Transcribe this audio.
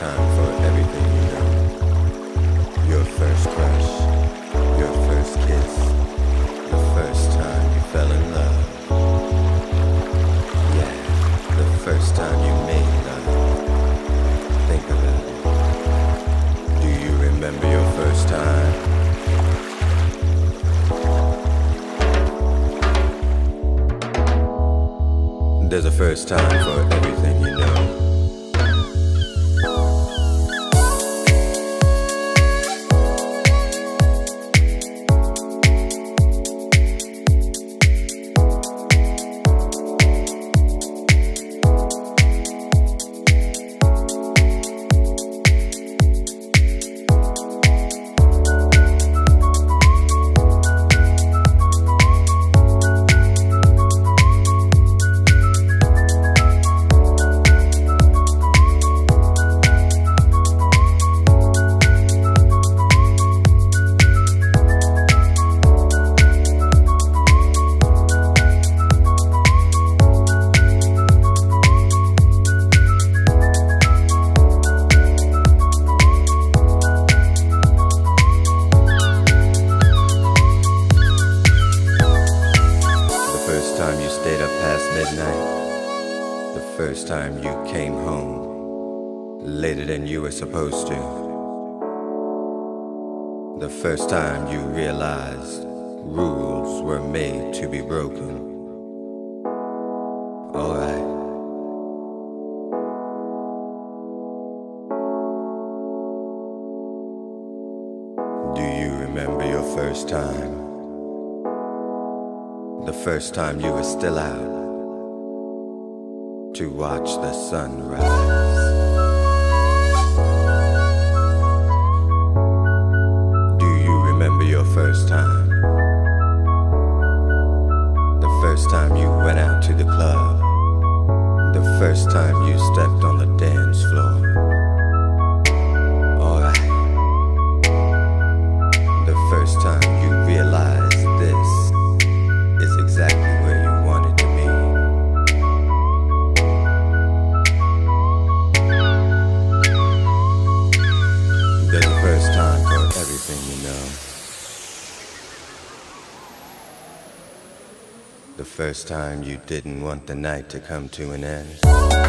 time for everything you know. Your first crush, your first kiss, the first time you fell in love. Yeah, the first time you made love. Think about it. Do you remember your first time? There's a first time for everything you know. The first time you came home later than you were supposed to. The first time you realized rules were made to be broken. Alright. Do you remember your first time? The first time you were still out to watch the sunrise. Do you remember your first time? The first time you went out to the club. The first time you stepped on the dance floor. Alright. The first time you realized this is exactly where you wanted to be. There's a first time for everything you know. The first time you didn't want the night to come to an end.